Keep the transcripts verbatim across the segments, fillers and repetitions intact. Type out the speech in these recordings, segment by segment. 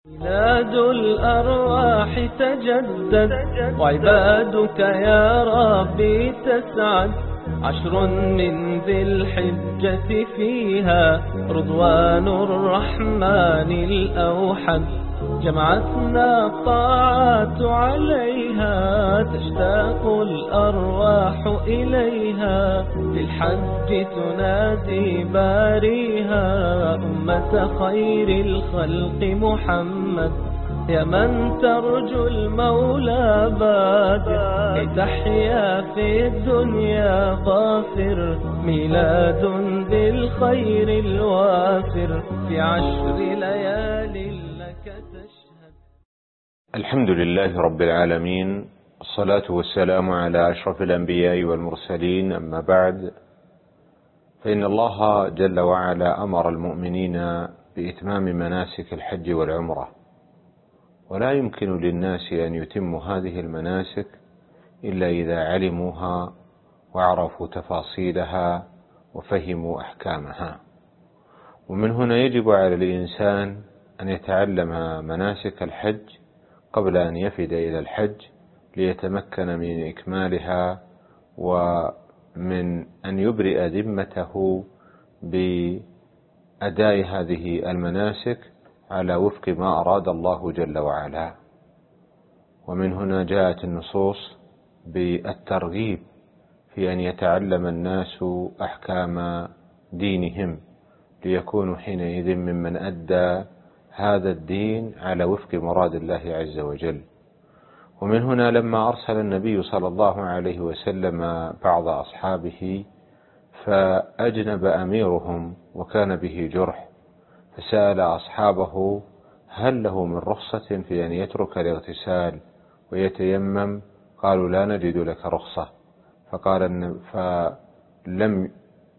ميلاد الأرواح تجدد وعبادك يا ربي تسعد. عشر من ذي الحجة فيها رضوان الرحمن الأوحد. جمعتنا الطاعات عليها تشتاق الأرواح إليها. في الحج تنادي باريها أمة خير الخلق محمد. يا من ترجو المولى بادر كي تحيا في الدنيا ظافر. ميلاد بالخير الوافر في عشر ليال لك تشهد. الحمد لله رب العالمين، الصلاة والسلام على أشرف الأنبياء والمرسلين، أما بعد، فإن الله جل وعلا أمر المؤمنين بإتمام مناسك الحج والعمرة، ولا يمكن للناس أن يتموا هذه المناسك إلا إذا علموها وعرفوا تفاصيلها وفهموا أحكامها. ومن هنا يجب على الإنسان أن يتعلم مناسك الحج قبل أن يفد إلى الحج، ليتمكن من إكمالها ومن أن يبرئ ذمته بأداء هذه المناسك على وفق ما أراد الله جل وعلا. ومن هنا جاءت النصوص بالترغيب في أن يتعلم الناس أحكام دينهم، ليكونوا حينئذ ممن أدى هذا الدين على وفق مراد الله عز وجل. ومن هنا لما أرسل النبي صلى الله عليه وسلم بعض أصحابه فأجنب أميرهم وكان به جرح، فسأل أصحابه هل له من رخصة في أن يترك الاغتسال ويتيمم؟ قالوا لا نجد لك رخصة. فقال فلم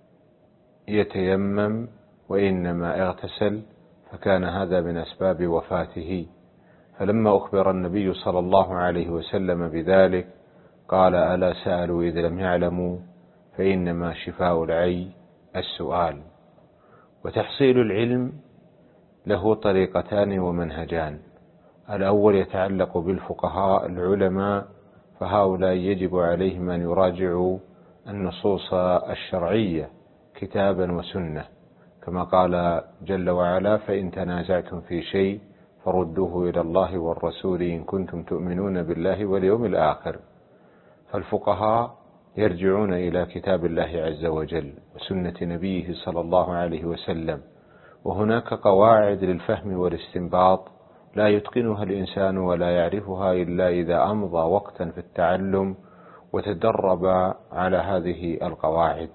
يتيمم وإنما اغتسل، فكان هذا من أسباب وفاته. فلما أخبر النبي صلى الله عليه وسلم بذلك قال ألا سألوا إذ لم يعلموا؟ فإنما شفاء العي السؤال. وتحصيل العلم له طريقتان ومنهجان. الأول يتعلق بالفقهاء العلماء، فهؤلاء يجب عليهم أن يراجعوا النصوص الشرعية كتابا وسنة، كما قال جل وعلا فإن تنازعتم في شيء فردوه إلى الله والرسول إن كنتم تؤمنون بالله واليوم الآخر. فالفقهاء يرجعون إلى كتاب الله عز وجل وسنة نبيه صلى الله عليه وسلم، وهناك قواعد للفهم والاستنباط لا يتقنها الإنسان ولا يعرفها إلا إذا أمضى وقتا في التعلم وتدرب على هذه القواعد.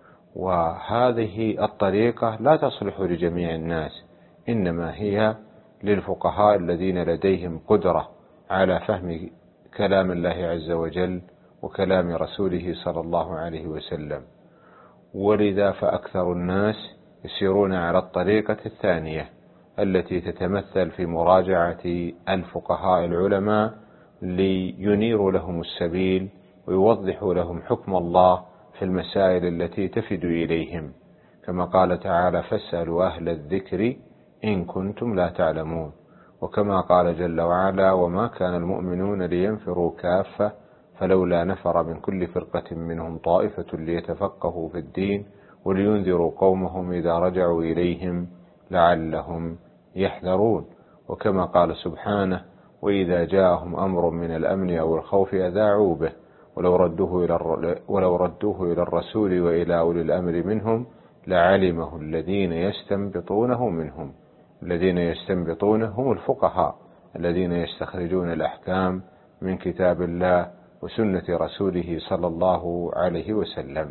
وهذه الطريقة لا تصلح لجميع الناس، إنما هي للفقهاء الذين لديهم قدرة على فهم كلام الله عز وجل وكلام رسوله صلى الله عليه وسلم. ولذا فأكثر الناس يسيرون على الطريقة الثانية التي تتمثل في مراجعة الفقهاء العلماء لينيروا لهم السبيل ويوضحوا لهم حكم الله في المسائل التي تفد إليهم، كما قال تعالى فاسألوا أهل الذكر إن كنتم لا تعلمون. وكما قال جل وعلا وما كان المؤمنون لينفروا كافة فلولا نفر من كل فرقة منهم طائفة ليتفقهوا في الدين ولينذروا قومهم إذا رجعوا إليهم لعلهم يحذرون. وكما قال سبحانه وإذا جاءهم أمر من الأمن أو الخوف أذاعوا به ولو ردوه إلى ولو ردوه إلى الرسول وإلى أولي الأمر منهم لعلمه الذين يستنبطونه منهم. الذين يستنبطونه هم الفقهاء الذين يستخرجون الأحكام من كتاب الله وسنة رسوله صلى الله عليه وسلم.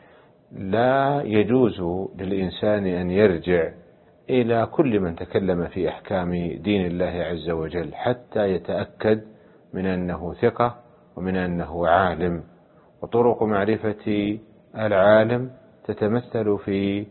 لا يجوز للإنسان أن يرجع إلى كل من تكلم في أحكام دين الله عز وجل حتى يتأكد من أنه ثقة ومن أنه عالم. وطرق معرفة العالم تتمثل في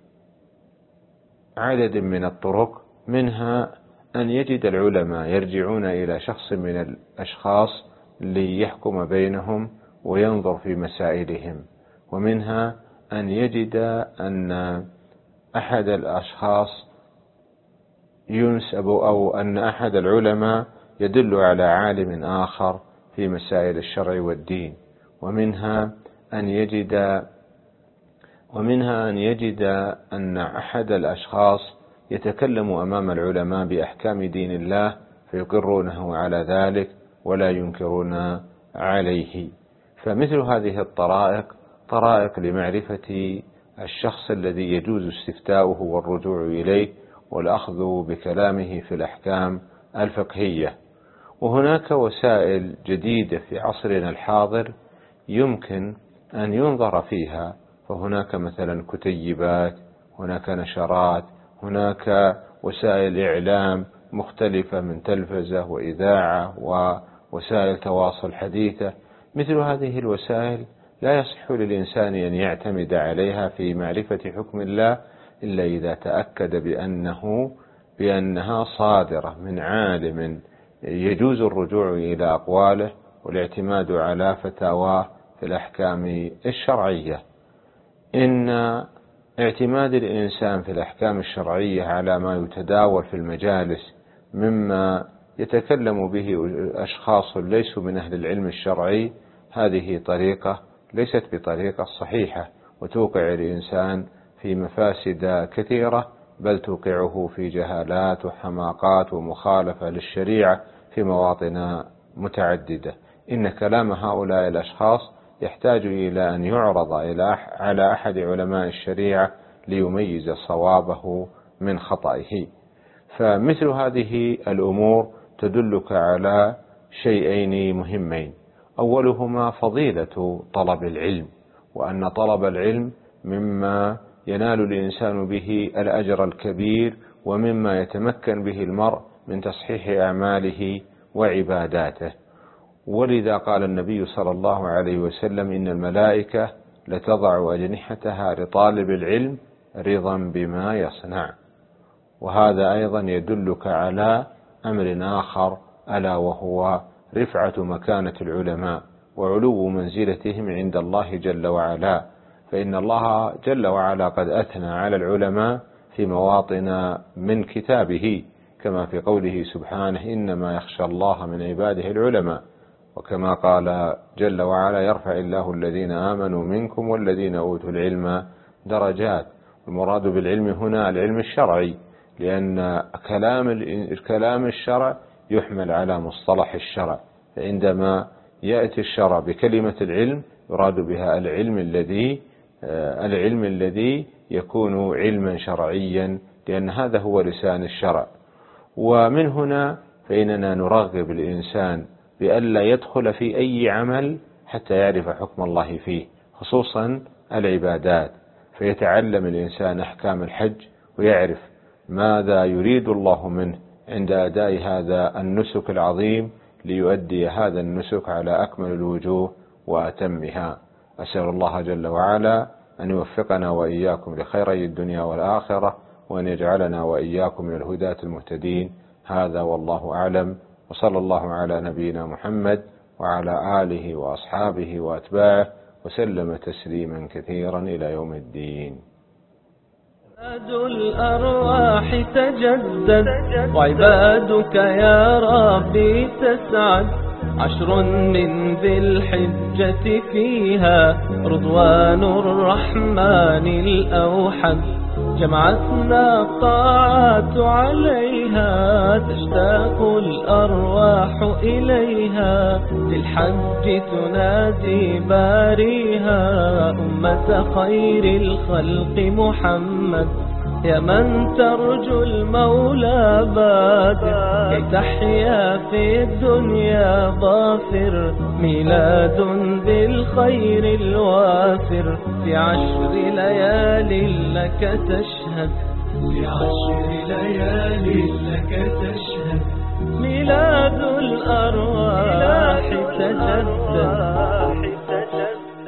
عدد من الطرق، منها أن يجد العلماء يرجعون إلى شخص من الأشخاص ليحكم بينهم وينظر في مسائلهم، ومنها أن يجد أن أحد الأشخاص ينسب أو أن أحد العلماء يدل على عالم آخر في مسائل الشرع والدين، ومنها أن يجد ومنها أن يجد أن أحد الأشخاص يتكلم أمام العلماء بأحكام دين الله فيقرونه على ذلك ولا ينكرون عليه. فمثل هذه الطرائق طرائق لمعرفة الشخص الذي يجوز استفتاؤه والرجوع إليه والأخذ بكلامه في الأحكام الفقهية. وهناك وسائل جديدة في عصرنا الحاضر يمكن أن ينظر فيها، فهناك مثلا كتيبات، هناك نشرات، هناك وسائل إعلام مختلفة من تلفزة وإذاعة ووسائل تواصل حديثة. مثل هذه الوسائل لا يصح للإنسان أن يعتمد عليها في معرفة حكم الله إلا إذا تأكد بأنه بأنها صادرة من عالم يجوز الرجوع إلى أقواله والاعتماد على فتاواه في الأحكام الشرعية. إن اعتماد الإنسان في الأحكام الشرعية على ما يتداول في المجالس مما يتكلم به أشخاص ليسوا من أهل العلم الشرعي، هذه طريقة ليست بطريقة صحيحة، وتوقع الإنسان في مفاسد كثيرة، بل توقعه في جهالات وحماقات ومخالفة للشريعة في مواطن متعددة. إن كلام هؤلاء الأشخاص يحتاج إلى أن يعرض إلى على أحد علماء الشريعة ليميز صوابه من خطئه. فمثل هذه الأمور تدلك على شيئين مهمين: أولهما فضيلة طلب العلم، وأن طلب العلم مما ينال الإنسان به الأجر الكبير، ومما يتمكن به المرء من تصحيح أعماله وعباداته. ولذا قال النبي صلى الله عليه وسلم: إن الملائكة لتضع أجنحتها لطالب العلم رضا بما يصنع. وهذا أيضا يدلك على أمر آخر، ألا وهو رفعة مكانة العلماء وعلو منزلتهم عند الله جل وعلا. فإن الله جل وعلا قد أثنى على العلماء في مواطن من كتابه، كما في قوله سبحانه: إنما يخشى الله من عباده العلماء. وكما قال جل وعلا: يرفع الله الذين آمنوا منكم والذين أوتوا العلم درجات. المراد بالعلم هنا العلم الشرعي، لأن كلام كلام الشرع يحمل على مصطلح الشرع، فعندما يأتي الشرع بكلمة العلم يراد بها العلم الذي العلم الذي يكون علما شرعيا، لأن هذا هو لسان الشرع. ومن هنا فإننا نرغب الإنسان بألا يدخل في أي عمل حتى يعرف حكم الله فيه، خصوصا العبادات، فيتعلم الإنسان أحكام الحج ويعرف ماذا يريد الله منه عند أداء هذا النسك العظيم، ليؤدي هذا النسك على أكمل الوجوه وأتمها. أسأل الله جل وعلا أن يوفقنا وإياكم لخيري الدنيا والآخرة، وأن يجعلنا وإياكم من الهداة المهتدين. هذا والله أعلم، وصلى الله على نبينا محمد وعلى آله وأصحابه وأتباعه وسلم تسليما كثيرا إلى يوم الدين. عباد الأرواح تجدد وعبادك يا ربي تسعد، عشر من ذي الحجة فيها رضوان الرحمن الأوحد، جمعتنا الطاعات عليها تشتاق الأرواح إليها، للحج تنادي باريها أمة خير الخلق محمد، يا من ترجو المولى بادر كي تحيا في الدنيا ظافر، ميلاد بالخير الوافر في عشر ليال لك تشهد، في عشر ليال لك تشهد، ميلاد الأرواح تجدد